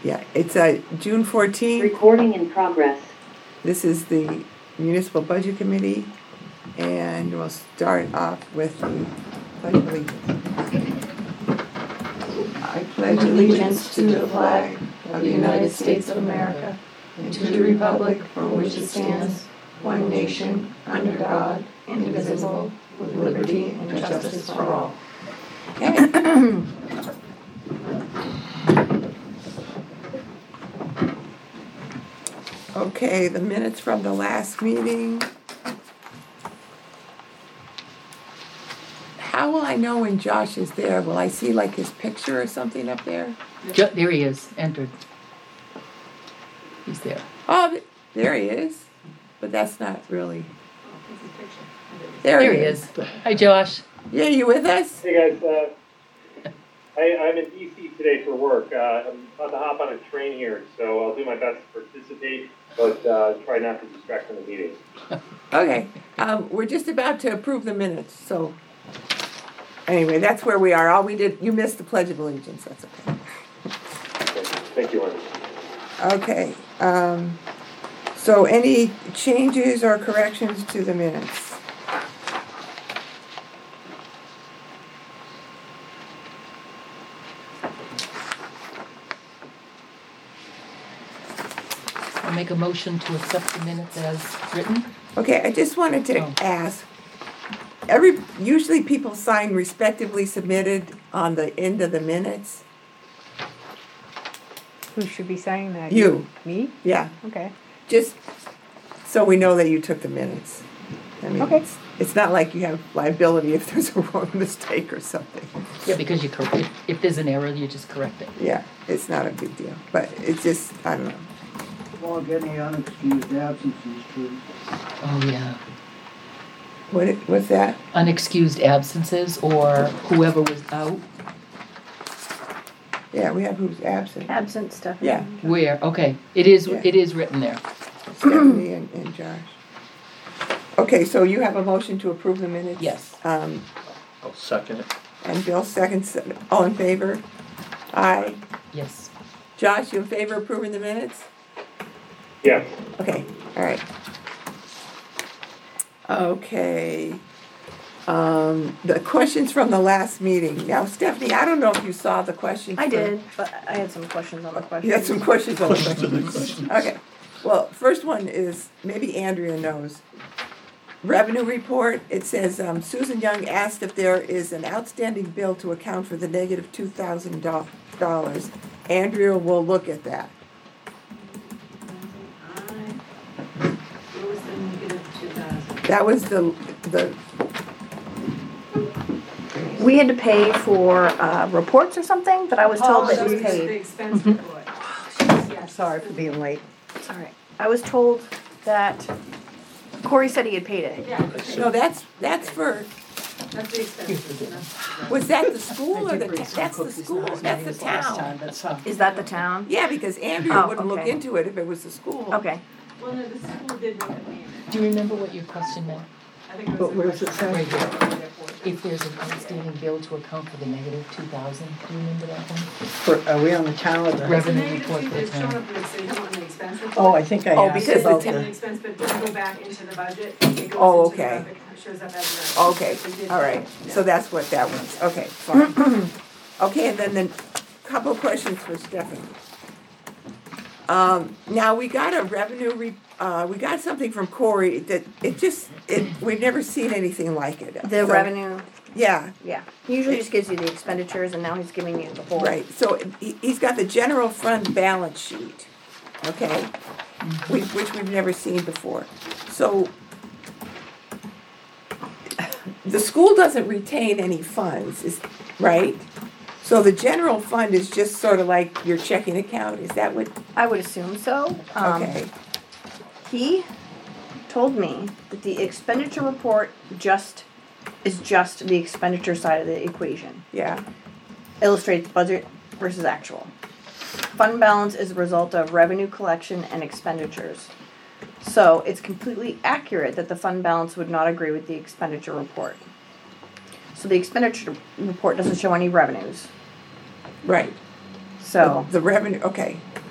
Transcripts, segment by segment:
Yeah, it's June 14th. Recording in progress. This is the Municipal Budget Committee, and we'll start off with the Pledge of Allegiance. I pledge allegiance to the flag of the United States of America and to the republic for which it stands, one nation, under God, indivisible, with liberty and justice for all. Okay. Okay, the minutes from the last meeting. How will I know when Josh is there? Will I see like his picture or something up there? There he is, entered. He's there. Oh, there he is. But that's not really. There he is. Hi, Josh. Yeah, you with us? Hey guys, I'm in DC today for work. I'm about to hop on a train here, so I'll do my best to participate, but try not to distract from the meeting. Okay, we're just about to approve the minutes, so anyway, that's where we are. All we did, you missed the Pledge of Allegiance, that's okay. Thank you, Arnie. Okay, so any changes or corrections to the minutes? I'll make a motion to accept the minutes as written. Okay, I just wanted to ask, usually people sign respectively submitted on the end of the minutes. Who should be signing that? You. Me? Yeah, Okay. just so we know that you took the minutes. I mean, Okay. it's not like you have liability if there's a wrong mistake or something. Yeah, because if there's an error, you just correct it. Yeah, it's not a big deal, but it's just, I don't know. Log any unexcused absences, please. Oh, yeah. What's that? Unexcused absences or whoever was out. Yeah, we have who's absent. Absent Stephanie. Yeah. Where? Okay. It is Yeah. written there. Stephanie and Josh. Okay, so you have a motion to approve the minutes? Yes. I'll second it. And Bill seconds, all in favor? Aye. Yes. Josh, you in favor of approving the minutes? Yes. Okay, all right. Okay. The questions from the last meeting. Now, Stephanie, I don't know if you saw the questions. I did, but I had some questions on the questions. You had some questions on the questions. Okay. Well, first one is, maybe Andrea knows. Revenue report, it says, Susan Young asked if there is an outstanding bill to account for the negative $2,000. Andrea will look at that. What was the negative 2,000? That was the We had to pay for reports or something, but I was told that it was The paid. expense report. Yes. sorry for being late. It's all right. I was told that Corey said he had paid it. Yeah, No, that's for, that's the expense. was that the school or that's the school, that's the town. Is that the town? Yeah, because Andrea Oh, wouldn't look okay. into it if it was the school. Okay. Well, no, the school did look at me. Do you remember what your question meant? I think it was. But where's it say? Right here. If there's an outstanding bill to account for the negative 2,000, do you remember that one? Are we on the town or the? Revenue Negative report two, for the it's shown town. up in the city on the expense report. Oh, I think I Oh, asked because about the It's in the. the expense, but doesn't go back into the budget. It goes Oh, into the okay. revenue, it shows up as a. Okay, They did all that. right, Yeah. so that's what that was, okay, fine. Okay, and then the couple questions for Stephanie. Now, we got a we got something from Corey that we've never seen anything like it. The So, revenue, Yeah, yeah. He usually just gives you the expenditures, and now he's giving you the whole. right, so he's got the general fund balance sheet, okay? Which we've never seen before. So, the school doesn't retain any funds, right? So the general fund is just sort of like your checking account, is that what, I would assume so. okay, He told me that the expenditure report is just the expenditure side of the equation. yeah, Illustrates budget versus actual. Fund balance is a result of revenue collection and expenditures. So it's completely accurate that the fund balance would not agree with the expenditure report. So the expenditure report doesn't show any revenues. right. So The revenue, okay,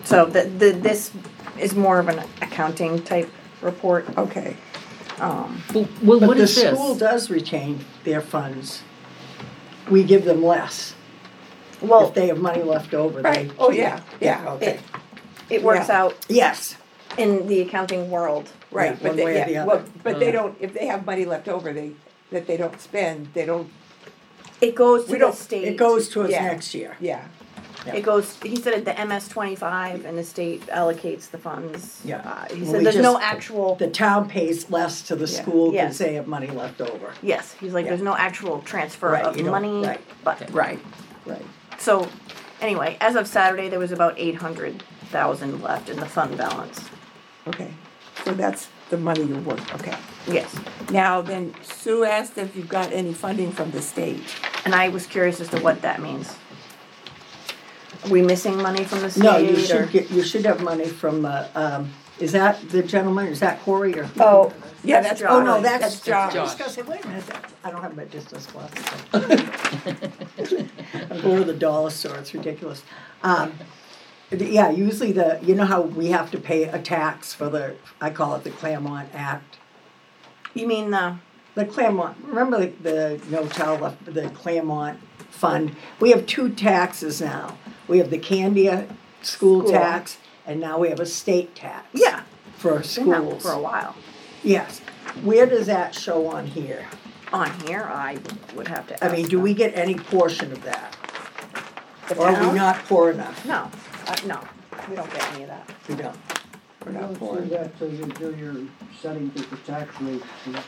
So this is more of an accounting type report. Okay, Well, But what the is this? school does retain their funds. We give them less. Well, If they have money left over, they. right, oh, yeah, yeah, Okay. it works Yeah. out Yes, in the accounting world. right, Yeah, but one they, way or the yeah, other. well, but they don't, if they have money left over, that they don't spend, they don't, It goes to We the don't- state. it goes towards Yeah. next year. yeah, It goes, he said at the MS-25 and the state allocates the funds. Yeah. He Well, said we there's no just- actual, The town pays less to the Yeah. school Yes. because they have money left over. yes, he's like, Yeah. there's no actual transfer Right, of you don't- money, right. but, right, right. so, anyway, as of Saturday, there was about 800,000 left in the fund balance. Okay, so that's the money you're worth, okay. Yes, Now, then Sue asked if you've got any funding from the state. and I was curious as to what that means. Are we missing money from the state? No, you or- you should have money from, is that the gentleman, is that Corey or? Oh, Yeah, that's that's, Oh, Josh. no, that's That's Josh. I was gonna say, wait a minute, I don't have my distance glasses. I'm going to the dollar store, it's ridiculous. Yeah, usually you know how we have to pay a tax for I call it the Claremont Act. You mean The Claremont, remember the the Claremont Fund? We have two taxes now. We have the Candia school School. tax, and now we have a state tax. yeah, For been that schools. for a while. Yes. Where does that show on here? On here, I would have to I ask mean, do them. we get any portion of that? The Or are we town? not poor enough? No, no, we don't get any of that. We don't. We're I not don't poor. see that till you do your setting to the tax rate.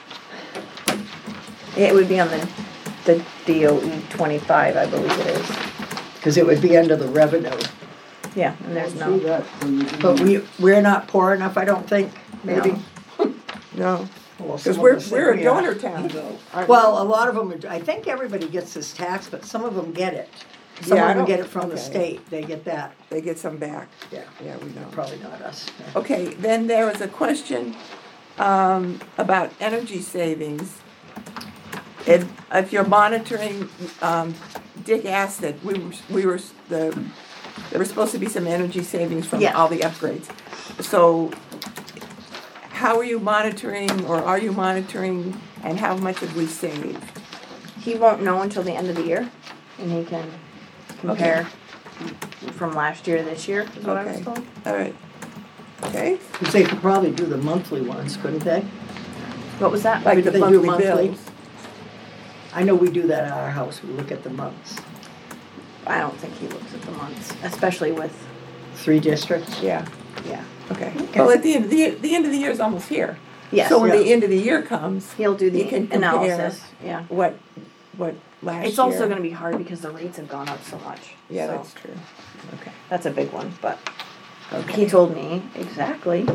It would be on the DOE 25, I believe it is. Because it would be under the revenue. Yeah, and there's See no, that till you do. But we're not poor enough, I don't think, maybe. No, Well, because some of we're, us think we're a we are. donor town though. aren't we? Well, a lot of them, I think everybody gets this tax, but some of them get it. Some Yeah, I of them don't- get it from the okay. state, they get that. They get some back, Yeah, yeah, we know. probably not us. Okay, then there was a question, about energy savings. If you're monitoring, Dick asked that there was supposed to be some energy savings from Yeah. all the upgrades. So, how are you monitoring, or are you monitoring, and how much have we saved? he won't know until the end of the year, and he can compare from last year to this year, is what I was Okay. told. All right, okay? Because they could probably do the monthly ones, couldn't they? What was that? Like do the they do monthly monthly? bills. I know we do that at our house, we look at the months. I don't think he looks at the months, especially with, 3 districts? Yeah, yeah. okay. Well, at the end of the year is almost here. Yes, So when the Yeah. end of the year comes, he'll do the you can compare analysis, yeah. what last year. It's also gonna be hard because the rates have gone up so much. Yeah, so that's true. Okay. That's a big one, but Okay. he told me exactly.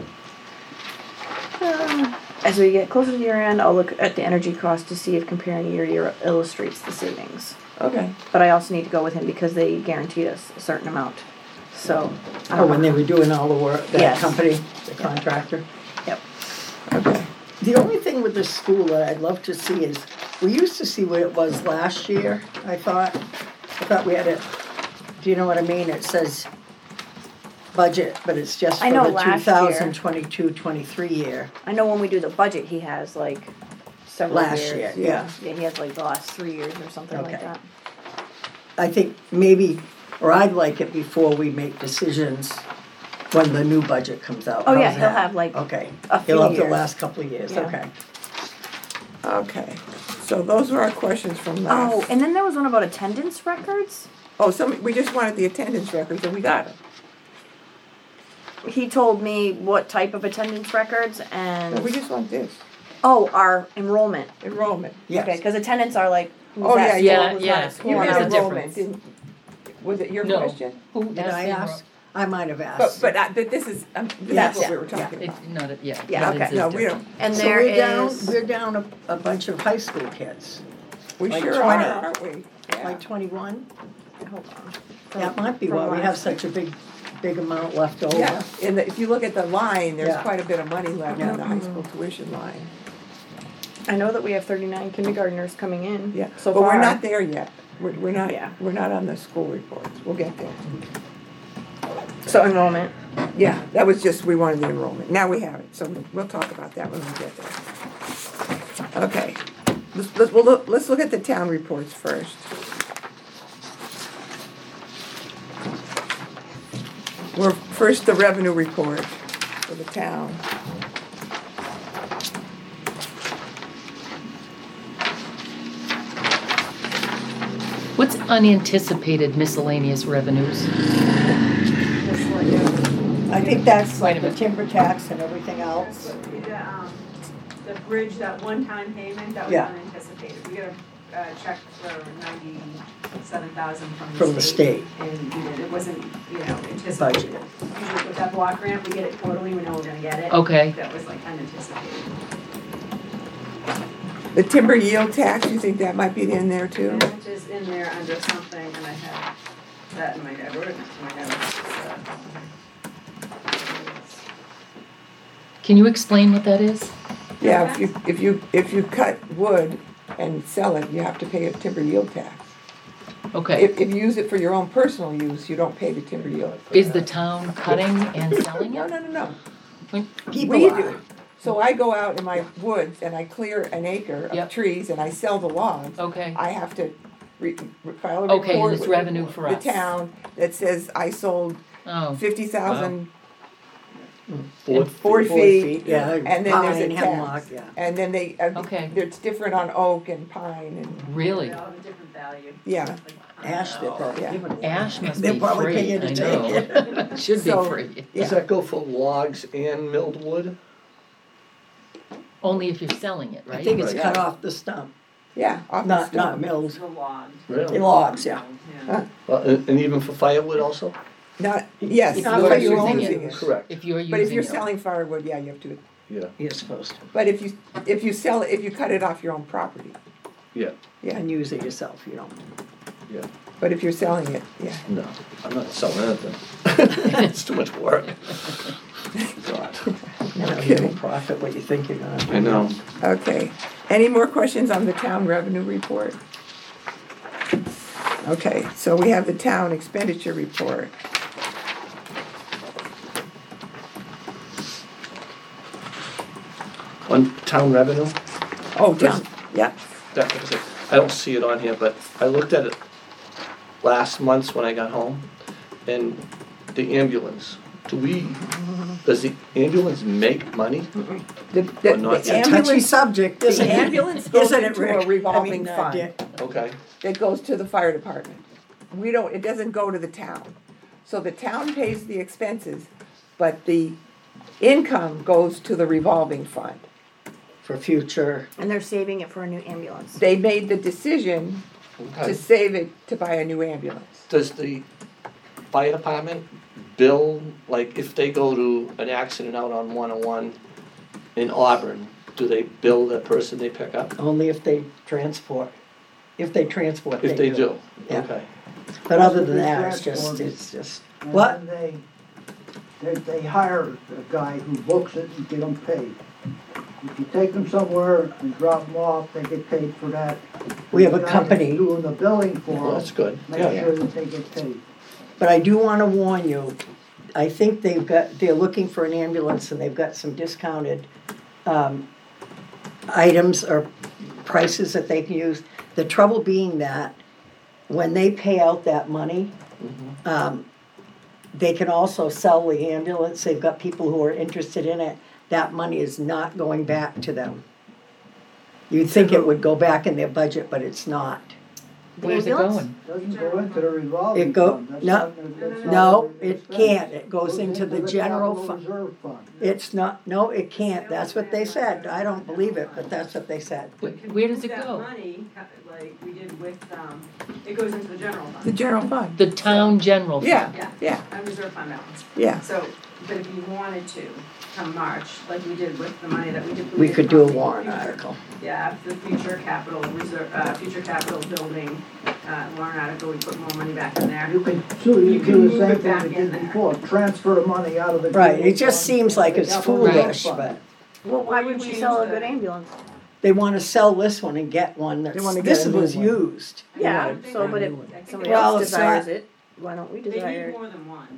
As we get closer to year end, I'll look at the energy cost to see if comparing year to year illustrates the savings. Okay. But I also need to go with him because they guaranteed us a certain amount. So. Oh, when they were doing all the work, that Yes. company, the contractor? Yep. Okay. The only thing with this school that I'd love to see is, we used to see what it was last year, I thought. I thought we had it, do you know what I mean? It says budget, but it's just I for know the last year. 2022-23 year. I know when we do the budget, he has like several years. Last year, yeah. Yeah, he has like the last 3 years or something like Okay. that. I think maybe, or I'd like it before we make decisions when the new budget comes out. Oh, yeah, How's he'll that? have, like, Okay. a few He'll have the years. last couple of years, Yeah. okay. Okay. So those were our questions from last. Oh, and then there was one about attendance records. Oh, we just wanted the attendance records and we got them. He told me what type of attendance records and, No, we just want this, oh, our enrollment. enrollment. Yes. Okay, because attendance are like, who's Oh, at yeah, school, who's yeah, not yeah. at school. You Here's had the and enrollment, difference. was it your No. question? Who Did I ask? I might have asked. But this is Yes. what we were Yeah. talking about. It's not, yeah. Yeah, attendance okay. is No, we different. don't, And So there is, we're down a bunch of high school kids, we Like sure 20. are, aren't we? Yeah. like 21. hold on. That might be From why we last have such a big amount left over. Yeah, and if you look at the line, there's Yeah. quite a bit of money left Yeah. in the high school tuition line. I know that we have 39 kindergartners coming in. Yeah, So but far. we're not there yet. We're not, Yeah. we're not on the school reports. We'll get there. So enrollment. Yeah, that was just, we wanted the enrollment. Now we have it, so we'll talk about that when we get there. Okay, let's look at the town reports first. We're first the revenue report for the town. What's unanticipated miscellaneous revenues? I think that's Wait a like the minute. timber tax and everything else. The bridge, that one-time payment, that was Yeah. unanticipated. We got a check for 97,000 From the state. And we did, it wasn't, anticipated. Usually with that block grant, we get it quarterly, we know we're gonna get it. Okay. That was like unanticipated. The timber yield tax, you think that might be in there too? And it is in there under something, and I had that in my, I wrote it in my notes. Can you explain what that is? Yeah, if you cut wood and sell it, you have to pay a timber yield tax. Okay. If you use it for your own personal use, you don't pay the timber yield. Is the town cutting and selling No, it? no. People We are. do. So I go out in my woods and I clear an acre Yep. of trees and I sell the logs. Okay. I have to file a report Okay, and it's with revenue for the us. town that says I sold Oh, 50,000 Four- 4 4 feet. yeah. And then there's a Pine, hemlock, tax. yeah. And then they, Okay. it's different on oak and pine and, really? They all have a different value. yeah. Ash, they're probably Yeah. giving. Ash must They'll be probably free, pay you to I take know. it. Should be So- free. Yeah. Does that go for logs and milled wood? Only if you're selling it, I right? think it's Right. cut off the stump, Yeah, off the not stump. mills. The logs. Really? Logs, yeah. Yeah. Well, and even for firewood also? Not, yes, If but you're if you're using using it. it. Correct, If you're using it. But if you're selling firewood, yeah, you have to. yeah, You're supposed to. But if you sell it, if you cut it off your own property, yeah, yeah. And use it yourself, you don't. yeah. But if you're selling it, yeah. No, I'm not selling anything. It's too much work. God, You know, Okay. you don't profit what you think you're gonna. I know. Okay. Any more questions on the town revenue report? Okay, so we have the town expenditure report. On town revenue, Oh, town, yeah. that was it. I don't see it on here, but I looked at it last month when I got home, and the ambulance, does the ambulance make money? The Or not. It's a touchy ambulance, subject, isn't the it? ambulance goes Isn't it, into Rick? a I revolving mean, fund Dick. Okay, that goes to the fire department. It doesn't go to the town. So the town pays the expenses, but the income goes to the revolving fund. For future, And they're saving it for a new ambulance. They made the decision to okay. save it to buy a new ambulance. Does the fire department bill, like if they go to an accident out on 101 in Auburn, do they bill the person they pick up? only if they transport. If they transport, If they do, Yeah. okay. But other than that, it's just, And what? then they hire a guy who books it and get them paid. If you take them somewhere and drop them off, they get paid for that. We have a The guy company. that's doing the billing for Well, them, that's good, make yeah. sure that they get paid. But I do wanna warn you, I think they're looking for an ambulance and they've got some discounted, items or prices that they can use. The trouble being that when they pay out that money, they can also sell the ambulance. They've got people who are interested in it. That money is not going back to them. You'd think it would go back in their budget, but it's not. Where's it ambulance? going? Doesn't go into the revolving It go- fund. That's no, not- that's not No, an it expense. can't. It goes into the general capital fund. reserve fund. It's not, no, it can't. That's what they said. I don't believe it, but that's what they said. Where does it That go? money, like we did with, it goes into the general The fund. general fund. The town general fund? Yeah, Yeah. yeah, And reserve fund balance. yeah. So, but if you wanted to, come March, like we did with the money that we did. We could do a from the warrant future- article. Yeah, the future capital reserve, future capital building, warrant article, we put more money back in there. You can, so you You can can do move the same it thing back you in did there. before, transfer the money out of the. Right, it general just fund seems like to the it's capital foolish, reserve but fund. Well, why would we Change sell a the- good ambulance? they wanna sell this one and get one They that's, wanna get this a new was one. used. Yeah, I think so, but if I think somebody Well, else it's desires not- it, why don't we They desire need it? more than one.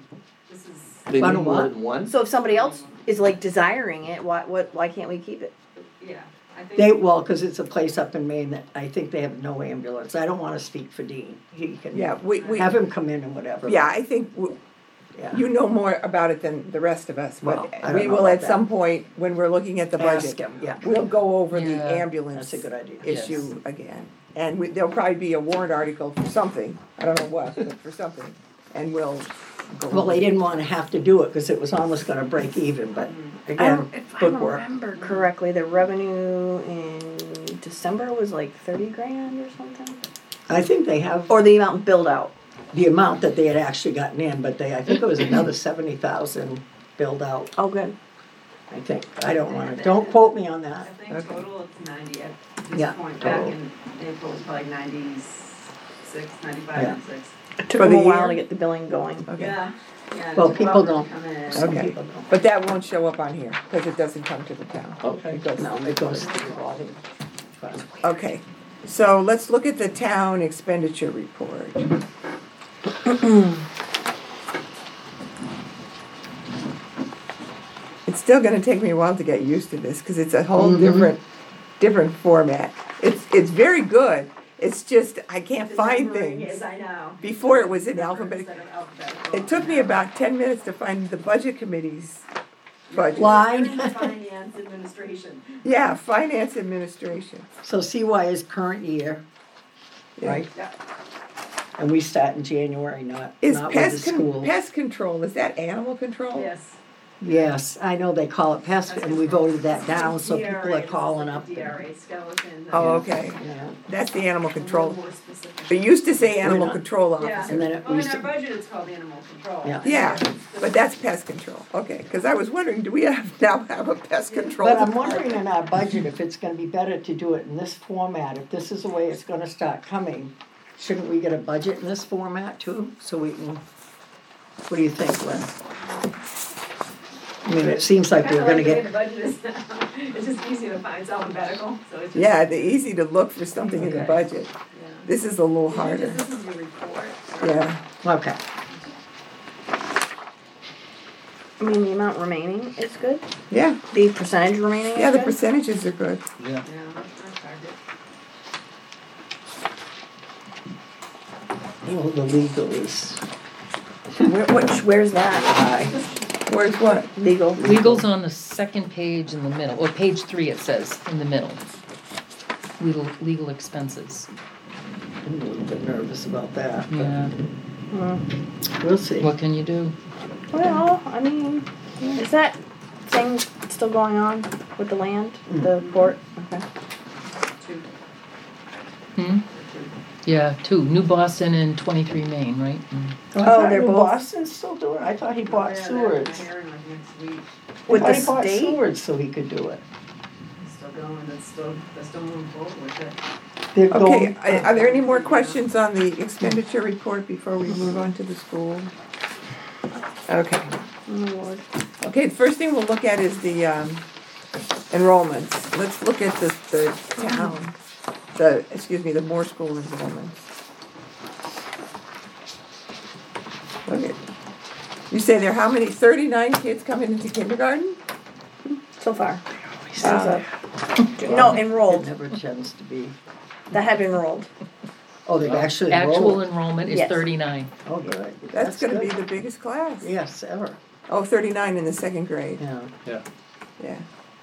This is, They Fun need more what? than one? So if somebody else is like desiring it, why can't we keep it? yeah, I think. They, well, cause it's a place up in Maine that I think they have no ambulance. I don't wanna speak for Dean. He can Yeah, we, have him come in and whatever. yeah, I think Yeah. you know more about it than the rest of us, Well, but I don't we know will at about some that. point, when we're looking at the Ask budget, him, yeah. we'll go over the Yeah, ambulance That's a good idea. issue again. And there'll probably be a warrant article for something, I don't know what, but for something, and we'll go. Well, over they it. didn't wanna have to do it, cause it was almost gonna break even, but I again, don't, if I good work. remember correctly, the revenue in December was like 30 grand or something? I think they have Or the amount billed out. the amount that they had actually gotten in, but I think it was another 70,000 billed out, Oh, good. I think. I don't don't quote me on I that. think Okay. total it's 90 at Yeah, this point, back total. in April, it was probably 96, 95, Yeah. 96. It took For them a the while year? to get the billing going. Okay. Yeah, yeah. it Well, took a people while for it to don't- come in. Some Okay. people don't. But that won't show up on here, because it doesn't come to the town. Okay. It goes- No, it goes to the body. Okay, so let's look at the town expenditure report. It's still gonna take me a while to get used to this, cause it's a whole different format. It's very good, it's just, I can't The find numbering things. is, I know. Before it was in Numbers alphabetical. instead of alphabetical. It took me about 10 minutes to find the budget committee's budget. Line. You're in the finance administration. Yeah, finance administration. So CY is current year, Yeah. right? Yeah. And we start in January, not Is with the pest, school. pest control, is that animal control? Yes. Yes, I know they call it pest, and we voted that down, so people DRA, are calling up. DRA, skeleton. Oh, okay, Yeah. that's the animal A little control. more specific. It used to say animal not. control Yeah. officer. And then it Well, in used our to- budget, it's called animal control. Yeah. Yeah, but that's pest control, okay, cause I was wondering, do we now have a pest control? But I'm wondering in our budget if it's gonna be better to do it in this format, if this is the way it's gonna start coming, shouldn't we get a budget in this format too, so we can, what do you think, Lynn? I mean, it seems like we're gonna Kinda get, like the way the budget is now. It's just easy to find, it's alphabetical, so it's just. Yeah, the easy to look for something in the Okay. budget. Yeah. This is a little This harder, is your report. yeah. okay, I mean, the amount remaining is good. Yeah, The percentage remaining yeah, is the good. percentages are good. Yeah. Yeah, that's target. well, the legal is Where's that? high. Where's what? Legal. Legal's on the second page in the middle, or page 3 it says, in the middle. Legal expenses. I'm a little bit nervous about that, but Yeah, we'll see. what can you do? Well, I mean, is that thing still going on with the land, the port? Okay. Two. Hmm? Yeah, 2, New Boston and 23 Main, right? I Oh, thought they're New both- Boston's still doing it, I thought he bought Yeah, Seward's. they're hiring like next week. With I the thought he bought state? Seward's so he could do it. It's still going, they're still moving forward with it. They're Okay, going- are there any more questions on the expenditure report before we move on to the school? Okay. Oh, Lord. Okay, the first thing we'll look at is the enrollments. Let's look at the town, the Moore School enrollments. Okay. You say there are how many, 39 kids coming into kindergarten? So far. Uh, No, It enrolled. never tends to be, That have enrolled. oh, they've actually Actual enrolled. enrollment is Yes. 39. Oh, good. That's gonna be good. the biggest class. Yes, ever, Oh, 39 in the second grade, yeah. yeah.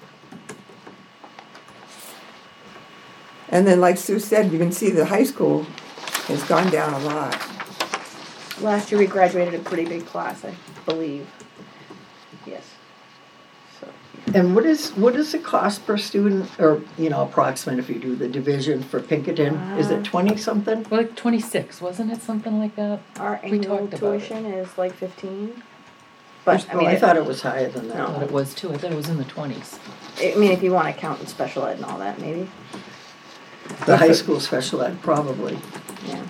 And then like Sue said, you can see the high school has gone down a lot. Last year we graduated a pretty big class, I believe. Yes. So, And what is the cost per student, or, approximate if you do the division for Pinkerton? Is it 20-something? Well, like 26, wasn't it, something like that? our We annual talked about it. tuition is like 15. But I Oh, mean, I thought it was higher than I that. thought it was too, I thought it was in the 20s. if you want to count in special ed and all that, maybe. The high school special ed, probably. Yeah.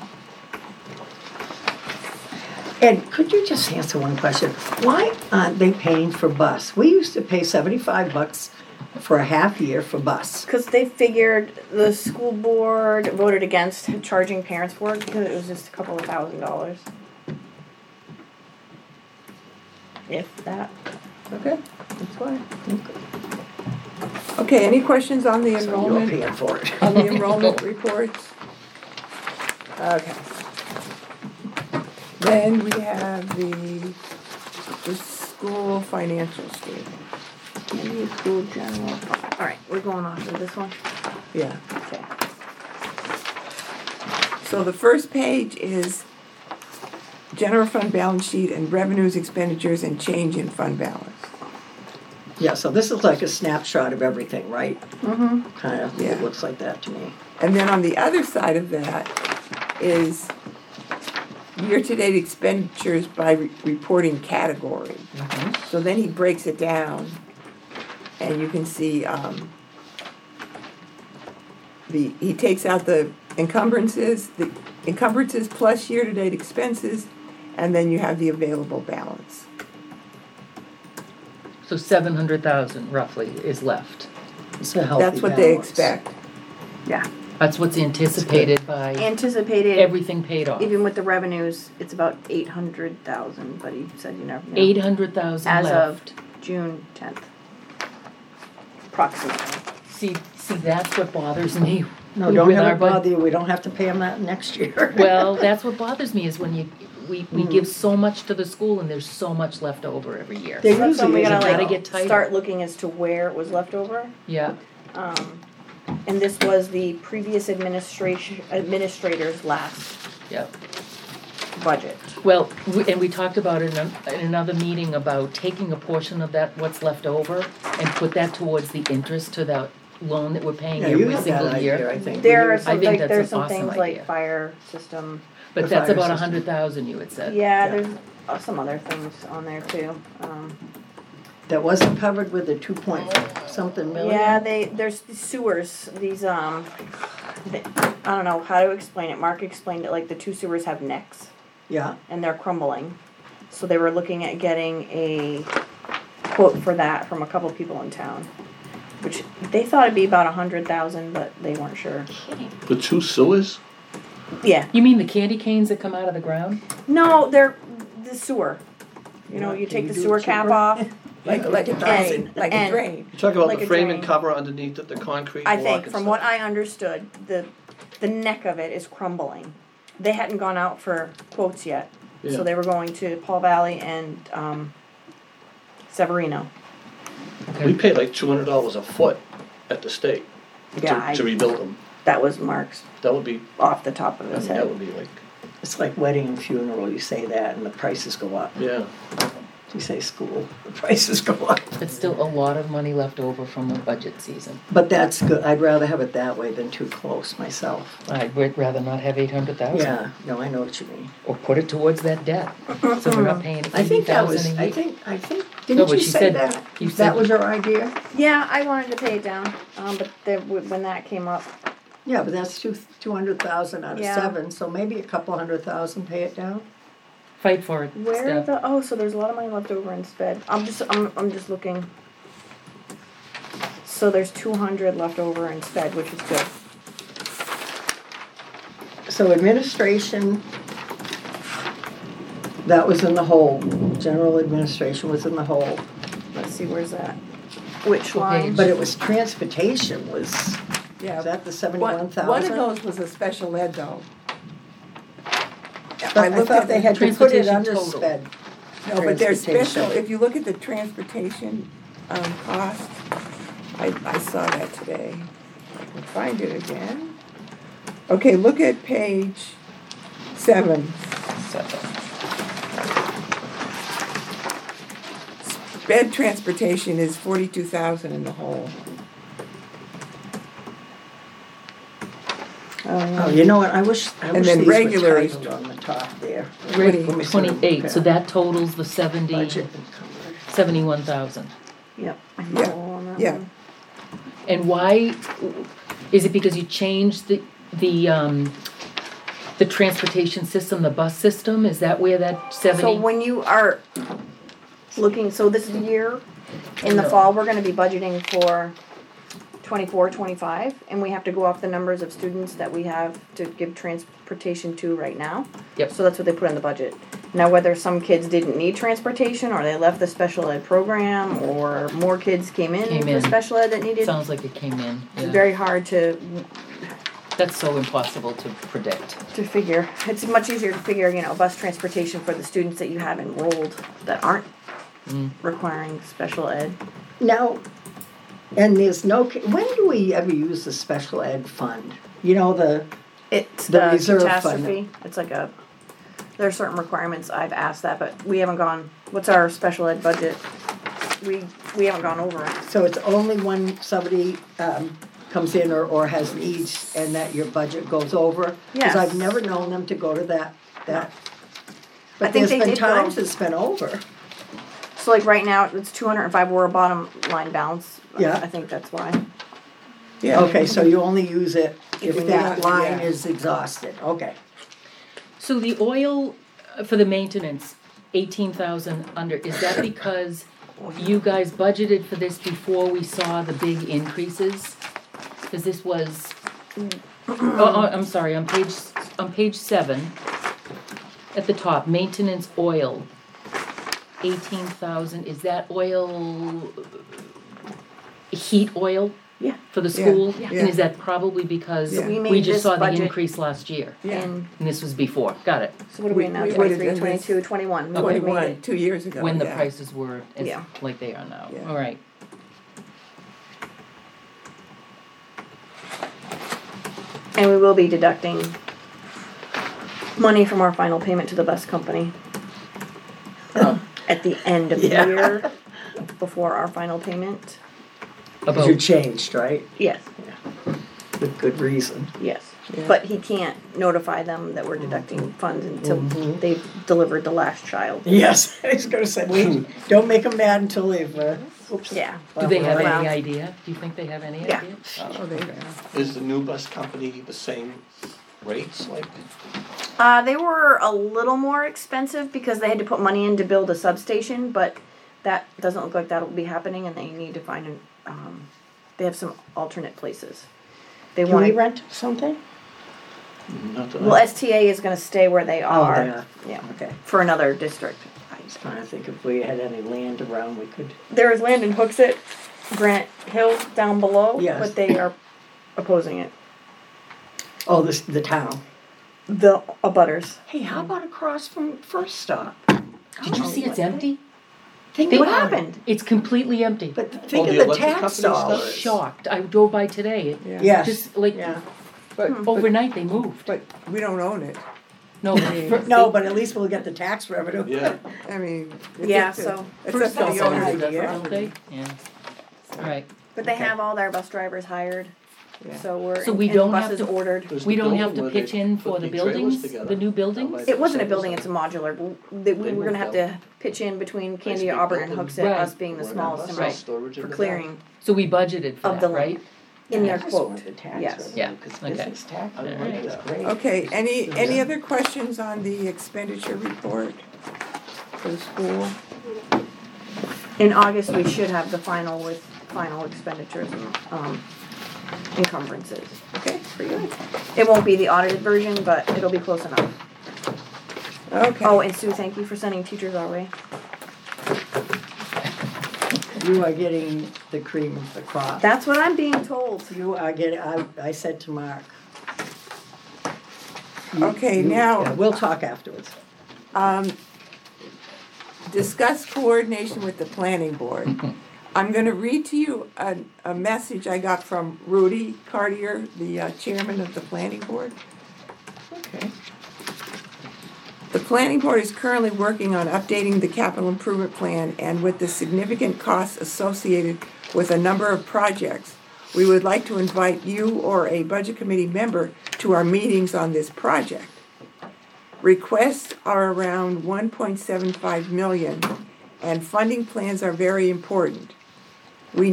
Ed, could you just answer one question? Why aren't they paying for bus? We used to pay $75 for a half year for bus. Because they figured the school board voted against charging parents for it because it was just a couple of $1,000s. if that, Okay. that's why. Okay, any questions on the So you're enrollment, paying for it. on the enrollment reports? Okay. Then we have the school financial statement. Maybe school general. All right, we're going off of this one. Yeah. Okay. So the first page is general fund balance sheet and revenues, expenditures, and change in fund balance. Yeah, so this is like a snapshot of everything, right? Mm-hmm. Kind of, Yeah. it looks like that to me. And then on the other side of that is year-to-date expenditures by reporting category. So then he breaks it down, and you can see, he takes out the encumbrances plus year-to-date expenses, and then you have the available balance. So 700,000 roughly is left. It's a healthy That's what they balance. expect. Yeah. That's what's anticipated by Anticipated, everything paid off. even with the revenues, it's about 800,000, but he said you never know. 800,000 As left. of June 10th. Approximately. See, that's what bothers me. No, don't with have our it bud- bother you, we don't have to pay them that next year. Well, that's what bothers me is when we give so much to the school and there's so much left over every year. There That's when we usually gotta isn't. Gotta like get tighter. start looking as to where it was left over. Yeah, And this was the previous administrator's last yeah. budget. Well, and we talked about it in another meeting about taking a portion of that, what's left over, and put that towards the interest to that loan that we're paying Yeah, you every have that single idea, year. I think. There are I some, think like, that's there's an some awesome things idea. like fire system. But The that's fire about system. 100,000 you had said. Yeah, Yeah. there's some other things on there too. That wasn't covered with the 2 point something million? Yeah, there's these sewers, these, I don't know how to explain it. Mark explained it like the two sewers have necks Yeah, and they're crumbling. So they were looking at getting a quote for that from a couple people in town. Which they thought it'd be about 100,000, but they weren't sure. The two sewers? Yeah. You mean the candy canes that come out of the ground? No, they're the sewer. You know, Yeah, you can take you the do it sewer cap cheaper? off. Like a drain, like a and- drain. You talk about Like the a frame drain. and cover underneath it, the concrete I block think, and from stuff. what I understood, the neck of it is crumbling. They hadn't gone out for quotes yet, Yeah. so they were going to Paul Valley and Severino. We pay like $200 a foot at the state Yeah, to rebuild them. that was Mark's That would be, off the top of I mean, his that head. would be like, it's like wedding and funeral, you say that and the prices go up. yeah. You say school, the prices go up. It's still a lot of money left over from the budget season. But that's good, I'd rather have it that way than too close myself. I'd rather not have 800,000. Yeah, no, I know what you mean. Or put it towards that debt, so we're not paying I think that was, 80,000 a I year. think, No, didn't but you she say said- that? you That said- was your idea? Yeah, I wanted to pay it down, but when that came up, Yeah, but that's 200,000 out of Yeah. 7, so maybe a couple 100,000 pay it down? Fight for it, where Steph. so there's a lot of money left over in sped. I'm just looking. So there's 200 left over in sped, which is good. So administration, that was in the hole, general administration was in the hole, Let's see, where's that? Which What line? page? but it was transportation was, Yeah. is that the One of 71,000? those was a special ed though. I looked thought at they the had to put it transportation under total. sped. No, but they're Transportation. special, if you look at the transportation, cost, I saw that today. I can find it again. Okay, look at page 7. Sped transportation is 42,000 in the hole. Oh, you know what, I wish And these then were regular is- titled on the top there. Ready, Let me see them. 28, so Okay. that totals the 70, Budget encumbered. 71,000. Yep. Yeah, yeah. And why, is it because you changed the transportation system, the bus system? Is that where that 70? So when you are looking, so this year, in the No. fall, we're gonna be budgeting for 24, 25, and we have to go off the numbers of students that we have to give transportation to right now. Yep. So that's what they put in the budget. Now, whether some kids didn't need transportation, or they left the special ed program, or more kids came Came in in. for special ed that needed, Sounds like it came in, it's yeah. very hard to That's so impossible to predict. figure. It's much easier to figure, bus transportation for the students that you have enrolled that aren't requiring special ed. Now, and there's no, when do we ever use the special ed fund? It's The the reserve fund. catastrophe. It's like there are certain requirements. I've asked that, but we haven't gone. What's our special ed budget? We haven't gone over it. So it's only when somebody comes in or has needs and that your budget goes over? Yes. Because I've never known them to go to that. I But think there's they been did go. times it's been over. So like right now, it's 205. We're a bottom line balance. Yeah. I think that's why. Yeah. Okay, so you only use it if When that you- line yeah. is exhausted, okay. So the oil for the maintenance, 18,000 under, is that because you guys budgeted for this before we saw the big increases? Because this was, I'm sorry, on page 7, at the top, maintenance oil, 18,000, is that oil, heat oil? Yeah. For the school? Yeah. And is that probably because Yeah. We we made just this saw the budget increase last year? Yeah. And And this was before, got it, so what are we in now? We would've 23, done this 22, 21. We Okay. would've made 21, it. 2 years ago. when the yeah. prices were Yeah. like they are now, Yeah. all right. And we will be deducting money from our final payment to the bus company at the end of the Yeah. year before our final payment. Because you About, changed, right? Yes, With good reason. yes. Yeah. But he can't notify them that we're deducting funds until Mhm. they've delivered the last child. Yes, I was gonna say, wait, don't make them mad until they've, oops. Yeah. do they have Well- any idea? Do you think they have any Yeah. idea? Oh, they, Is the new bus company the same rates, like? They were a little more expensive because they had to put money in to build a substation, but that doesn't look like that'll be happening, and they need to find they have some alternate places. They Can we want. rent something? Not that Well, I- STA is going to stay where they are. Oh, they are. Yeah, Okay. for another district. I was trying to think if we had any land around, we could. There is land in Hooksett, Granite Hill down below, Yes. but they are opposing it. Oh, the town. The abutters. Hey, how about across from First Stop? Did you see it's empty? Think What about it. happened? It's completely empty. But think the of the electric tax company dollars. stuff? Shocked, I drove by today, yeah. Yes. just like Yeah. But, overnight they moved. but we don't own it. No, but No, but at least we'll get the tax revenue. Yeah, I mean. it's Yeah, up to- so- It's First up to the off, owners of the idea. property. yeah, all right. But they have all their bus drivers hired, Yeah. so we're So we and don't have buses to- ordered. There's We the don't have building to where pitch they in put for the trailers buildings, together. the new buildings? It wasn't a building, it's a modular. We were moved gonna have out. to pitch in between Nice Candia, big Auburn, and building. Hooksett, Right. us being the Where smallest bus amount storage in for the clearing. So we budgeted for Of that, the- right? In their I just quote, want the tax yes. revenue, Yeah, 'cause okay. business tax All revenue right. is great. Okay, any other questions on the expenditure report for the school? In August, we should have the final with final expenditures and, encumbrances. Okay, pretty good. It won't be the audited version, but it'll be close enough. Okay. Oh, and Sue, thank you for sending teachers our way. You are getting the cream of the crop. That's what I'm being told. You are getting, I said to Mark. Okay, Yeah, now, we'll talk afterwards. discuss coordination with the planning board. I'm gonna read to you a message I got from Rudy Cartier, the chairman of the planning board. Okay. The planning board is currently working on updating the capital improvement plan, and with the significant costs associated with a number of projects, we would like to invite you or a budget committee member to our meetings on this project. Requests are around 1.75 million, and funding plans are very important. We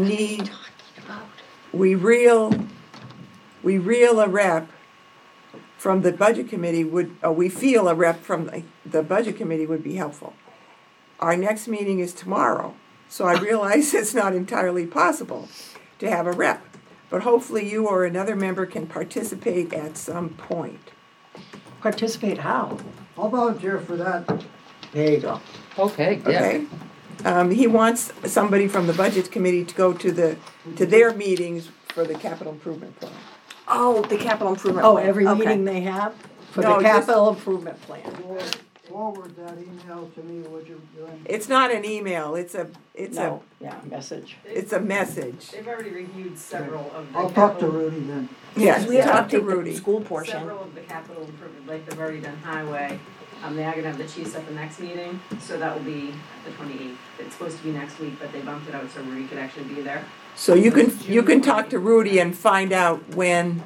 reel a rep from the budget committee we feel a rep from the budget committee would be helpful. Our next meeting is tomorrow, so I realize it's not entirely possible to have a rep, but hopefully you or another member can participate at some point. Participate how? I'll volunteer for that. There you go. Okay, Dick. okay? He wants somebody from the budget committee to go to their meetings for the capital improvement plan. Oh, the capital improvement Oh, plan. every Okay. meeting they have for No, the just- capital improvement plan. Forward that email to me, would you, Lynn? It's not an email, it's a No, yeah, message. message. They've already reviewed several of the I'll talk to capital, Rudy then. Yeah, We have talk to to update the Rudy. school portion. several of the capital improvement, like they've already done highway. They are gonna have the chiefs at the next meeting, so that will be the 28th. It's supposed to be next week, but they bumped it out so Rudy could actually be there. So you can talk to Rudy and find out when,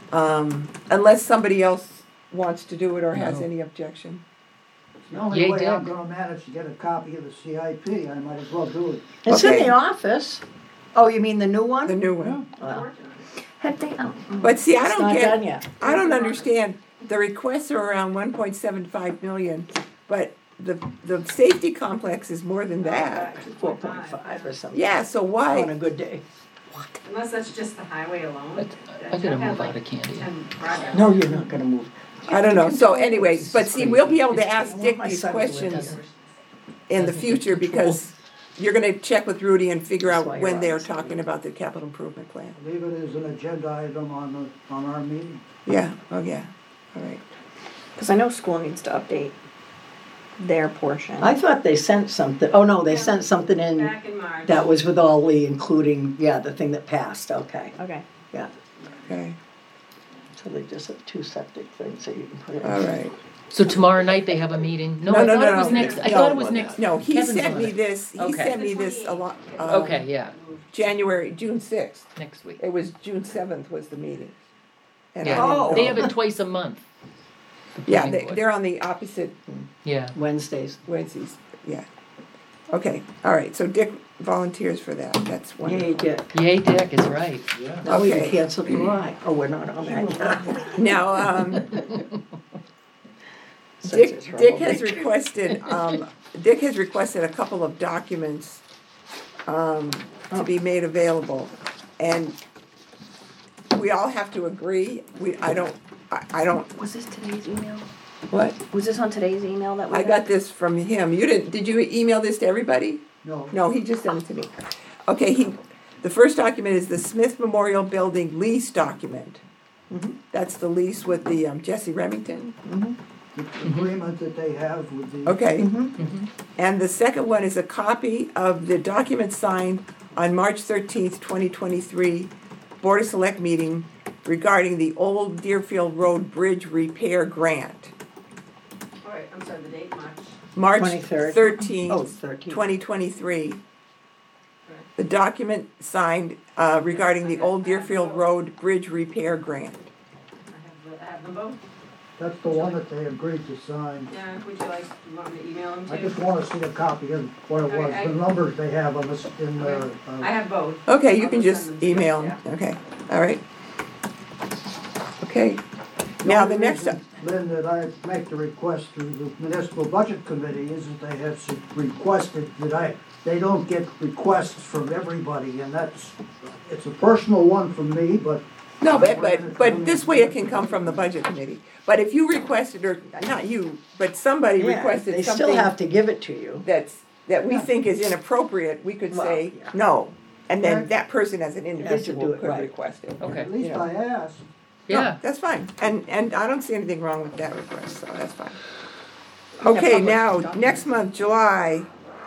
unless somebody else wants to do it or has No. any objection. It's the only Yay, way I'm Dick. gonna manage to get a copy of the CIP, I might as well do it. It's in Okay. the office. Oh, you mean the new one? The new one. Well, Working on it. Have they, But see, I it's don't not done get, yet. I don't understand, the requests are around 1.75 million, but the safety complex is more than that. 4.5 or something. Yeah, so On a why? good day. Unless that's just the highway alone. I gotta move out of Candy. 10 projects. No, you're not gonna move. I don't know, so anyways, but see, we'll be able to ask I want Dick my these son to live questions here. in the future because you're gonna check with Rudy and figure That's out why you're when on they're this. talking about the capital improvement plan. Leave it as an agenda item on our meeting. Yeah, oh yeah, all right. because I know school needs to update their portion. I thought they sent something, oh no, they sent something in Back in March. that was with all the, including, yeah, the thing that passed, okay. Okay. Yeah, Okay, so they just have two septic things that you can put in. all right. So tomorrow night they have a meeting? No, No, I no, thought no, it was no. next, I No, thought it was next. No, he Kevin's sent on me it. this, he Okay. sent me this a lot, Okay, yeah, June 6th. next week. It was June 7th was the meeting. And I Yeah, didn't Oh. they know. have it twice a month. the Yeah, planning board. they're on the opposite Yeah, Wednesdays. Wednesdays, yeah. Okay, all right, so Dick volunteers for that, that's Yay, wonderful. Dick. yay, Dick is right. Now we can Okay. cancel July. Oh, we're not on that yet. Now, Such a Dick has troublemaker. requested a couple of documents, to be made available. And we all have to agree, I don't, Was this today's email? what? Was this on today's email that we I got this from him, did you email this to everybody? No, No, he just sent it to me. Okay, the first document is the Smith Memorial Building lease document. That's the lease with the Jesse Remington. the agreement that they have with the. Okay. Mm-hmm. And the second one is a copy of the document signed on March 13th, 2023, Board of Select meeting regarding the Old Deerfield Road Bridge Repair Grant. All right, I'm sorry, the date, March. March 23rd. 13th, Oh, 13. 2023. The document signed regarding the Old Deerfield Road Bridge Repair Grant. I have them both. That's the one that they agreed to sign. Yeah, would you want me to email them to I you? just wanna see a copy of what it was, the numbers they have on this, in their, I have both. Okay, you I'll can just send them to you, email yeah. them. Okay, all right. Okay. Now, the next, Lynn, that I make the request through the municipal budget committee is that they have requested that they don't get requests from everybody, and it's a personal one from me, but. no, but this way it can come from the budget committee. But if you requested, or not you, but somebody Yeah, requested they still something have to give it to you. that we think is inappropriate, we could Well, say yeah. no. And then Right. that person as an do individual it could right. request it. Okay. At least Yeah. I asked. No, Yeah, that's fine. And I don't see anything wrong with that request, so that's fine. Yeah, Okay, public now, document. next month, July,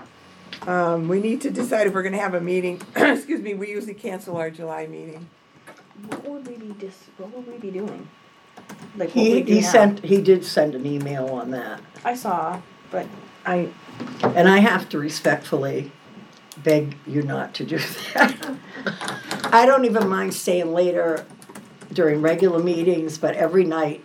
we need to decide if we're gonna have a meeting. Excuse me, we usually cancel our July meeting. What would we be doing? Like, what would we do He now? did send an email on that. I saw, but And I have to respectfully beg you not to do that. I don't even mind staying later during regular meetings, but every night,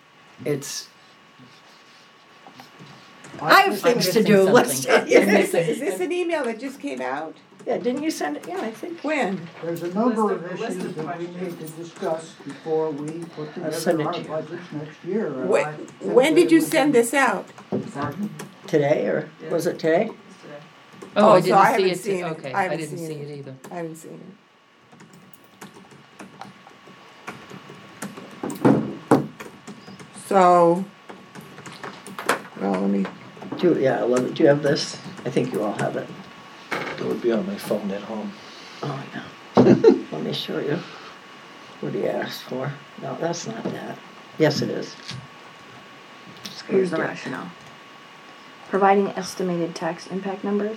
I have things to missing do, something. let's tell you. Is this an email that just came out? Yeah, didn't you send it? Yeah, I think. When? There's a number List of of- list issues of that we questions. need to discuss before we put send together it our to you. budgets next year. and When, I think when did that you we send can- this out? Pardon? Today, or was it today? It's today. oh, Oh, I so didn't I see haven't it, seen it. okay, I I haven't didn't seen see it. it either. I haven't seen it. So, well, let me, Yeah, I love it. Do you have this? I think you all have it. It would be on my phone at home. Oh, no. Let me show you. What do you ask for? No, that's not that. Yes, it is. Here's the rationale. Providing estimated tax impact numbers.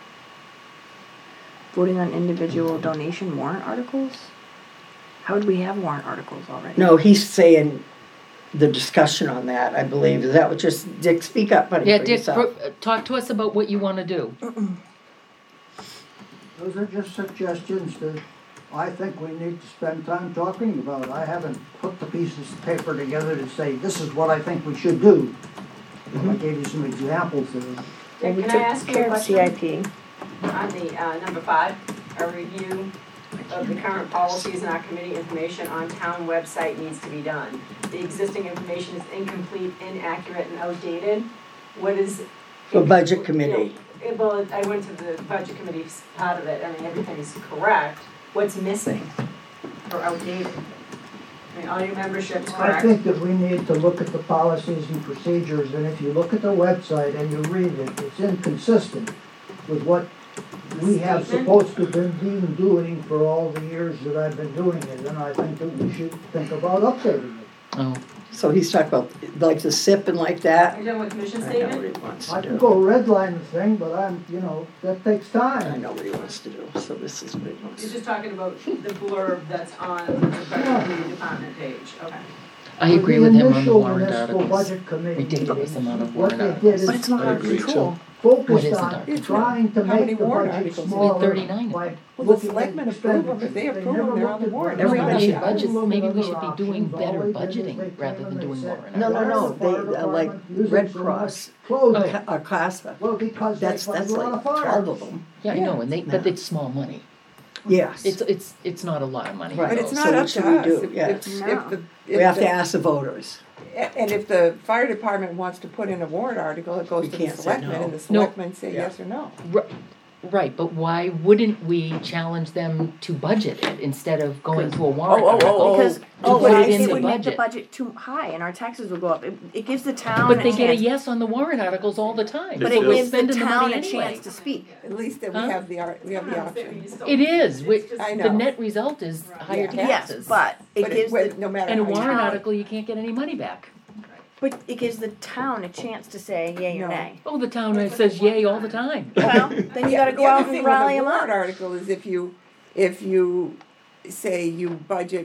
Voting on individual donation warrant articles. How would we have warrant articles already? No, he's saying the discussion on that, I believe. Is that what you're, Dick, speak up, buddy, Yeah, for Dick, yourself. talk to us about what you wanna do. Those are just suggestions that I think we need to spend time talking about. I haven't put the pieces of paper together to say, this is what I think we should do. I gave you some examples there. Well, we Can I took ask you a care of question? CIP. On the, number 5, a review of the current policies and our committee information on town website needs to be done. The existing information is incomplete, inaccurate, and outdated. What is? For budget committee. Well, I went to the budget committee part of it, I mean, everything is correct. What's missing or outdated? I mean, all your membership's I correct. think that we need to look at the policies and procedures, and if you look at the website and you read it, it's inconsistent with what we have Statement? supposed to been doing for all the years that I've been doing it, and I think that we should think about updating it. Oh, So he's talking about like the SIP and like that. Are you done with mission I know statement? what he wants I to can do. go redline the thing, but that takes I time. know what he wants to do, so this is what he wants. You're just talking about the blurb that's on the budget committee department page, okay. I agree with him on the warrant initial articles. budget committee Ridiculous amount of what warrant they did articles. is But it's not I our agree, control. What focused isn't on our control? trying to How many make the warrant budget articles? smaller. 39. by Well, the looking at selectmen approve them. If they expenditures. approve them, never they're on the looked at warrant. what Everybody they budget- looked at maybe we other should be options. doing better All they did is budgeting they came rather and than they doing said, warrant No, no, no, "Fire they, like department using Red so Cross, much clothing." a CASA. Well, because they That's find a lot like of 12 fires. of them. Yeah, I know, and but Yeah. it's small money. Yes. It's not a lot of money. Right. But it's though. not So what up should to we us. do? If- Yes. if No. the- We if have to the- ask the voters. And if the fire department wants to put in a warrant article, it goes We to the can't say selectmen, no. and the No. selectmen say Yeah. yes or no. Right, but why wouldn't we challenge them to budget it instead of going to a warrant Oh, oh, article? oh, Because to put it in it the would make the budget. budget too high and our taxes would go up. It gives the town But a they get a chance. yes on the warrant articles all the time. But They it do. gives the Spending the town money a anyway. chance to speak. At least that we Huh? have the option. It is, I the know. net result is higher Yeah. Yes, taxes. but it But gives the, no matter And a how you warrant town- article, you can't get any money back. but it gives the town a chance to say yay or No. nay. Oh, the town says yay all the time. Well, then you Yeah, gotta go the other out thing and with a rally them warrant up. article is if you say you budget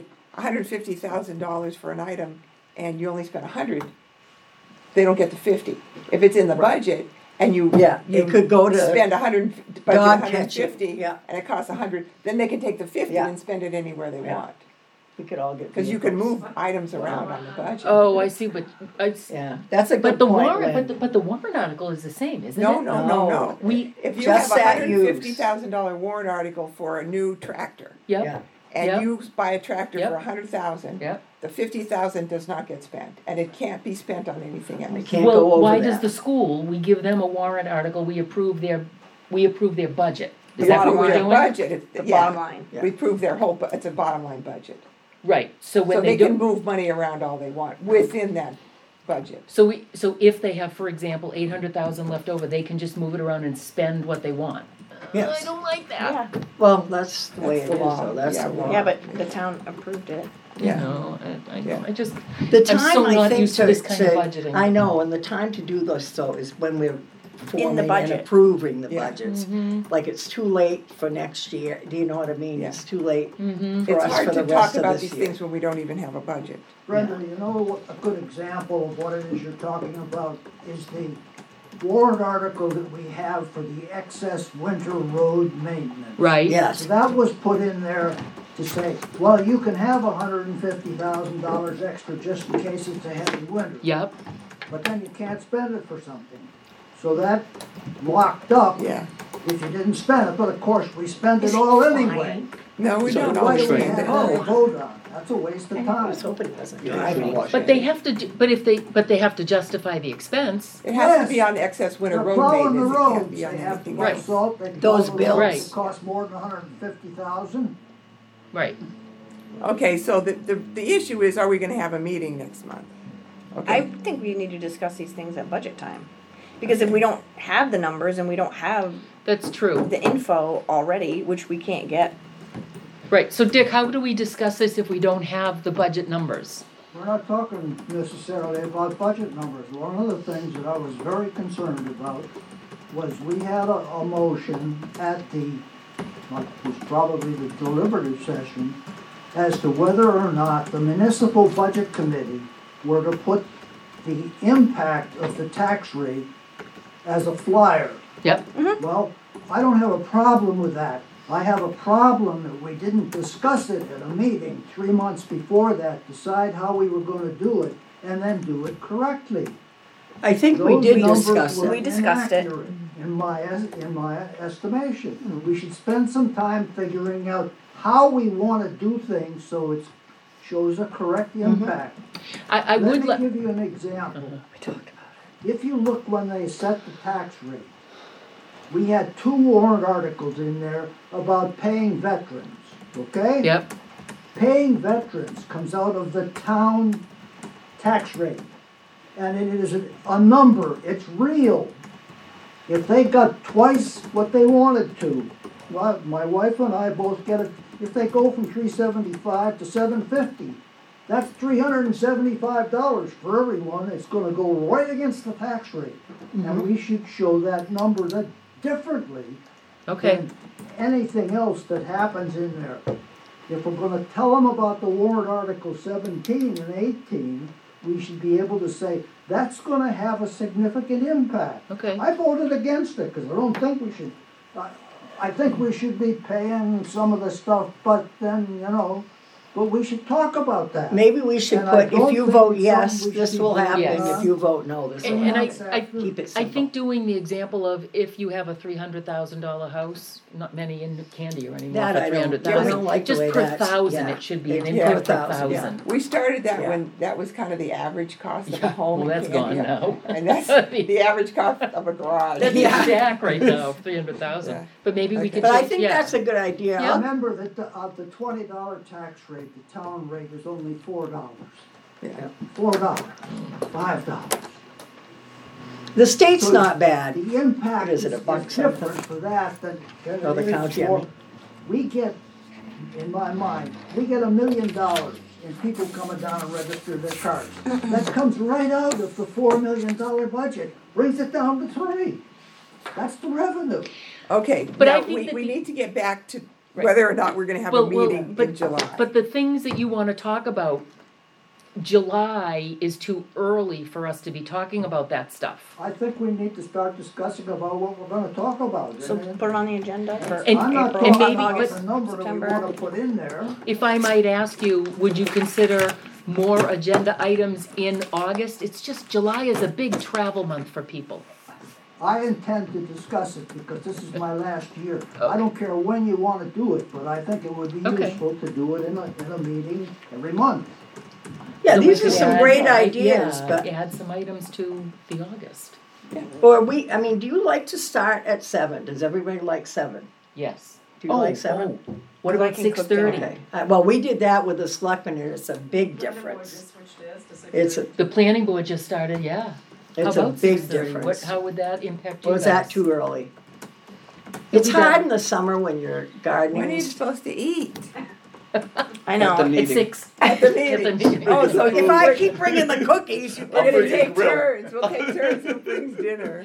$150,000 for an item and you only spend 100, they don't get the 50. If it's in the budget and you Yeah, you it could go to spend 100, budget dog 150, catching, yeah. and it costs 100, then they can take the 50 Yeah. and spend it anywhere they Yeah. want. We could all get. Because you can vehicles. move items around on the budget. Oh, I see, but Yeah, that's a but good the point, warrant, Lynn. but the warrant article is the same, isn't No, it? no, no, No. no. We, If you Just have a that use. $150,000 warrant article for a new tractor, Yeah. yep, and Yep. you buy a tractor Yep. for 100,000, yep. the 50,000 does not get spent, and it can't be spent on anything else. We can't go Well, over why does that. the school, we give them a warrant article, we approve their budget? Is We that what approve we're their doing? budget, The yeah. bottom line. Yeah. We approve their whole, it's a bottom line budget. Right, so So when they they can do, move money around all they want within that budget. so if they have, for example, 800,000 left over, they can just move it around and spend what they want. Yes. I don't like that. Yeah, Well, that's the way That's it the is, law. though, that's Yeah, the law. yeah, but the town approved it. Yeah. No, I Yeah. know, I just, The I'm time, so I not think, used to this kind of budgeting. I know, and the time to do this, though, is when we're forming and budget. approving the Yeah. budgets. Mm-hmm. Like, it's too late for next year, do you know what I mean? Yeah. It's too late Mm-hmm. for It's us hard for to the talk rest of about this these year. things when we don't even have a budget. Brenda, you know what a good example of what it is you're talking about is the warrant article that we have for the excess winter road maintenance. Right? Yes, So that was put in there to say, well, you can have $150,000 extra just in case it's a heavy winter, Yep, but then you can't spend it for something. So that locked up Yeah. if you didn't spend it, but of course, we spend it all anyway. No, we So don't So why do we understand have that. to vote on it? That's a waste of I time. was hoping it wasn't. Yeah, I can watch but it. they have to, but they have to justify the expense. It has to Yes. be on excess winter They're road plowing the maintenance, it can't roads, be they on have to anything put Right. else. salt, they can Those plow the bills. roads, Right. it costs more than 150,000. Right. Okay, so the issue is, are we gonna have a meeting next month? I Okay, think we need to discuss these things at budget time. Because if we don't have the numbers and we don't have That's true. the info already, which we can't get. Right, so Dick, how do we discuss this if we don't have the budget numbers? We're not talking necessarily about budget numbers. One of the things that I was very concerned about was we had a motion at the, what was probably the deliberative session, as to whether or not the municipal budget committee were to put the impact of the tax rate as a flyer. Yep, Well, I don't have a problem with that. I have a problem that we didn't discuss it at a meeting 3 months before that, decide how we were gonna do it, and then do it correctly. I think we Those did numbers discuss were it. We discussed it. inaccurate In my estimation. We should spend some time figuring out how we wanna do things so it shows a correct impact. I would Let let, me give you an example. We talked about If you look when they set the tax rate, we had 2 warrant articles in there about paying veterans, okay? yep, Paying veterans comes out of the town tax rate. And it is a number, it's real. If they got twice what they wanted to, well, my wife and I both get it, if they go from $375 to $750, that's $375 for everyone. It's gonna go right against the tax rate. And we should show that number that differently okay, than anything else that happens in there. If we're gonna tell them about the warrant article 17 and 18, we should be able to say, that's gonna have a significant impact. okay. I voted against it, because I don't think we should, I think we should be paying some of the stuff, but then, but we should talk about that. Maybe we should And I put, if don't you think vote it's yes, something we this should will be happen, Yes. if you vote no, this will And I, happen. Keep it I simple. think doing the example of if you have a $300,000 house, not many in Candy or anymore That for I don't- $300,000. I don't like the way Just per that's- thousand, yeah. it should be an Yeah, impact per per thousand, yeah. thousand. We started that Yeah. when that was kind of the average cost of a Yeah, home. well, in that's gone Candia. now. And that's the average cost of a garage. That's Yeah. Jack right now, 300,000. Yeah. But maybe we Okay. could But I change, think yeah. that's a good idea. Yeah. Remember that of the $20 tax rate, the town rate is only $4. Yeah. $4, $5. The state's So not bad. The impact What is it, is a buck different something? for that than Oh, the it is county, I for, mean. we get, in my mind, we get $1 million in people coming down and register their cars. That comes right out of the $4 million budget, brings it down to 3. That's the revenue. Okay, But I now think that we the- need to get back to Right. whether or not we're gonna have a meeting but- in July. But the things that you wanna talk about, July is too early for us to be talking about that stuff. I think we need to start discussing about what we're gonna talk about. So put it on the agenda for And- I'm not April, and talking maybe- about August, the number that we September. wanna put in there. If I might ask you, would you consider more agenda items in August? It's just July is a big travel month for people. I intend to discuss it because this is my last year. I don't care when you wanna do it, but I think it would be Okay. useful to do it in a meeting every month. Yeah, So we these are could some add- great ideas, yeah, but, add some items to the August. or do you like to start at 7? Does everybody like 7? Yes. Do you like 7? What about Liking cooking. 6:30? Okay, well, we did that with the selectmen, and it's a big difference. It's a, The planning board just started, yeah. How it's a about big 6:30? difference. How would that impact you Or is that guys? too early? It's be done. hard in the summer when you're gardening. When are you supposed to eat? I know. At the At meeting. 6. At the At the meeting. meeting. Oh, so If I keep bringing the cookies, We're gonna bring the take grill. turns, we'll take turns who brings dinner.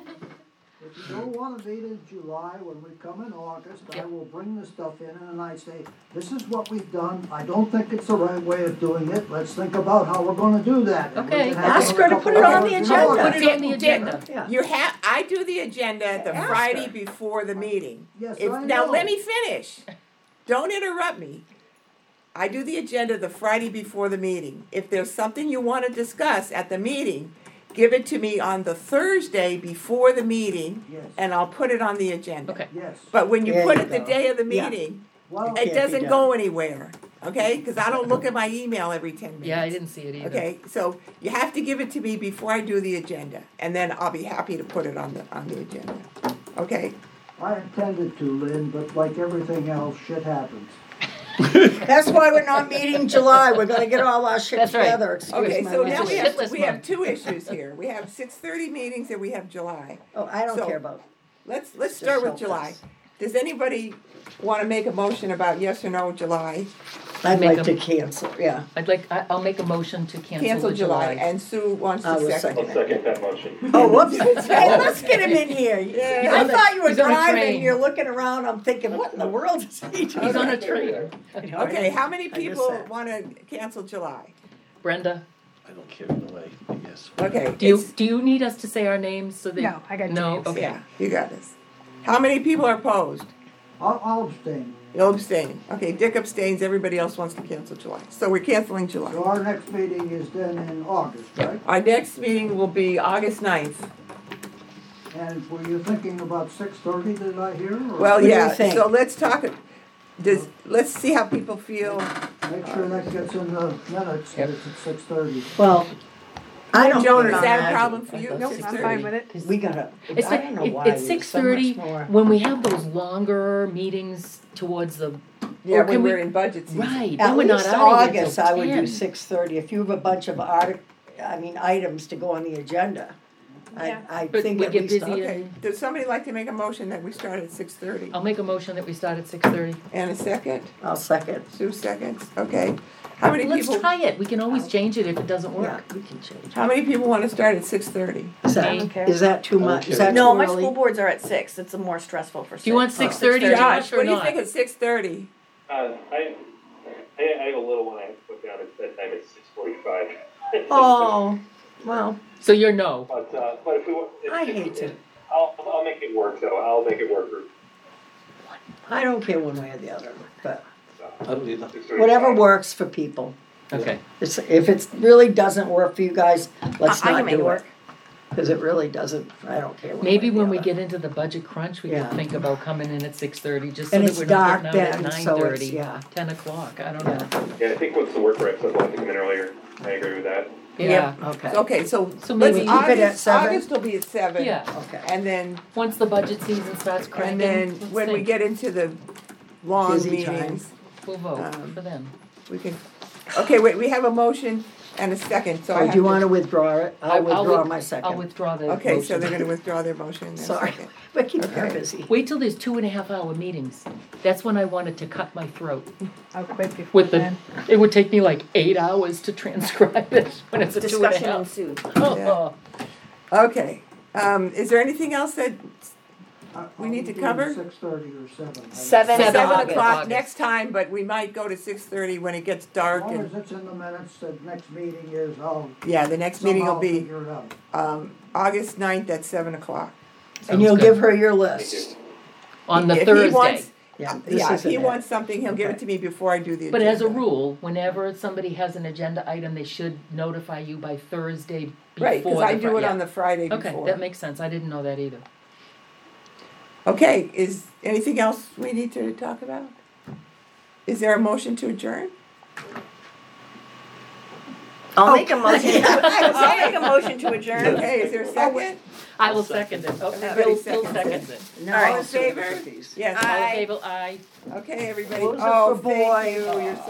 If you don't wanna meet in July, when we come in August, I Yep. will bring the stuff in and I say, this is what we've done, I don't think it's the right way of doing it, let's think about how we're gonna do that. And we Okay. can have Ask her to another put it couple on hours the in agenda. August. Put it on the agenda. yeah. You have, I do the agenda the Ask Friday her. before the meeting. Yes, If, I now know. let me finish. Don't interrupt me. I do the agenda the Friday before the meeting. If there's something you wanna discuss at the meeting, give it to me on the Thursday before the meeting, Yes, and I'll put it on the agenda. Okay. yes. But when you There put you it the go. day of the Yeah. meeting, Well, can't it be doesn't done. go anywhere, okay? Cause I don't look at my email every 10 minutes. Yeah, I didn't see it either. Okay, so you have to give it to me before I do the agenda, and then I'll be happy to put it on the agenda, okay? I intended to, Lynn, but like everything else, shit happens. That's why we're not meeting in July, we're gonna get all our shit That's right. together, excuse Okay, my so It's now a we language. have, shitless we have month. two issues here. We have 6:30 meetings and we have July. Oh, I don't So- care about, Let's Just start with help July. us. Does anybody wanna make a motion about yes or no July? I'd Make like to cancel, yeah. I'll make a motion to cancel Cancel the July, July. and Sue wants I to will second I'll it. second that motion. Oh, whoops, hey, let's get him in here. Yeah. I thought you were He's on a driving, train. you're looking around, I'm thinking, what in the world is he doing? He's on a train. Okay, how many I missed people that. wanna cancel July? Brenda, I don't care either way, but yes. Okay. do you need us to say our names so that? No, I got No, James. okay. Yeah, you got this. How many people are opposed? I'll abstain. You'll abstain. Okay, Dick abstains, everybody else wants to cancel July. So we're canceling So July. our next meeting is then in August, right? Our next meeting will be August 9th. And were you thinking about 6:30, did I hear? or- Well, do you yeah, think? so let's talk, let's see how people feel. Make sure that gets in the minutes, that it's at 6:30. Well, I don't. Joan, care. is that a problem for you? Nope, I'm 6:30? fine with it. We gotta, It's I like, don't know why. it's we- 6:30, so much more. when we have those longer meetings towards the, Yeah, Or when can we- we're in budget season. right, then At we're not least out of here August, till I would do 10. 6:30, if you have a bunch of items to go on the agenda. Yeah. I But think we at get least, busy. Okay, does somebody like to make a motion that we start at 6:30? I'll make a motion that we start at 6:30. And a second? I'll second. Sue seconds, okay. How many Let's people, try it, we can always change it if it doesn't Yeah, work. we can change. how many people wanna start at 6:30? Is I don't that, care. is that too much? Is that too No, my early? school boards are at 6, it's more stressful for 6. Do you want 6:30, Josh, Josh, or what do you not? think of 6:30? I have a little one I have to put down at bedtime at 6:45. Oh, well, So you're no. But if we want. I hate to, I'll make it work though, I'll make it work. I don't care one way or the other, but I don't either. whatever works for people. Okay. It's, if it really doesn't work for you guys, let's I not can make it do it. work. Cause it really doesn't, I don't care. one Maybe way or when the we other. get into the budget crunch, we Yeah. can think about coming in at 6:30, just so And that it's we're dark not getting out then, at so it's, 9:30, yeah. 10 o'clock, I don't Yeah. know. Yeah, I think once the work reps, I'd like to come in earlier, I agree with that. Yeah, Okay, Okay, so So let's, maybe- Keep it at August, 7? August will be at 7. yeah, okay. And then, once the budget season starts cranking, and then let's when we think. get into the long Busy time. meetings, We'll vote um, for them. we can, okay, wait, we have a motion and a second, so I Oh, have do you to- wanna withdraw it? I'll withdraw my I'll second. withdraw the Okay, so motion. they're gonna withdraw their motion and Sorry, second. but keep her Okay. busy. Wait till there's 2.5-hour meetings, that's when I wanted to cut my throat. I'll quit before With the, then. it would take me like 8 hours to transcribe it, when it's a Discussion 2.5. ensued. Oh, Okay, is there anything else that, we need to I'll do cover? 6:30 or 7. 7. 7 7 August. o'clock next time, but we might go to 6:30 when it gets As dark long and, as it's in the minutes, the next meeting is, I'll yeah, the next meeting will somehow be, figure it out. August 9th at 7 o'clock. And you'll good. give her your Thank list. you. on the If he Thursday. wants- Yeah, this Yeah, if isn't he it. wants something, he'll give it Okay. to me before I do the agenda. But as a rule, whenever somebody has an agenda item, they should notify you by Thursday before Right, because I the do Fri- it yeah. on the Friday Okay, before. that makes sense, I didn't know that either. Okay, is anything else we need to talk about? Is there a motion to adjourn? I'll make a motion, I'll make a motion to adjourn. Okay, is there a second? I will second it, Everybody Bill seconds seconds it. No, All in I'll serve the favor? cookies. Yes, All in Aye. favor, aye. okay, everybody. Close it Oh, for thank boy. you, you're so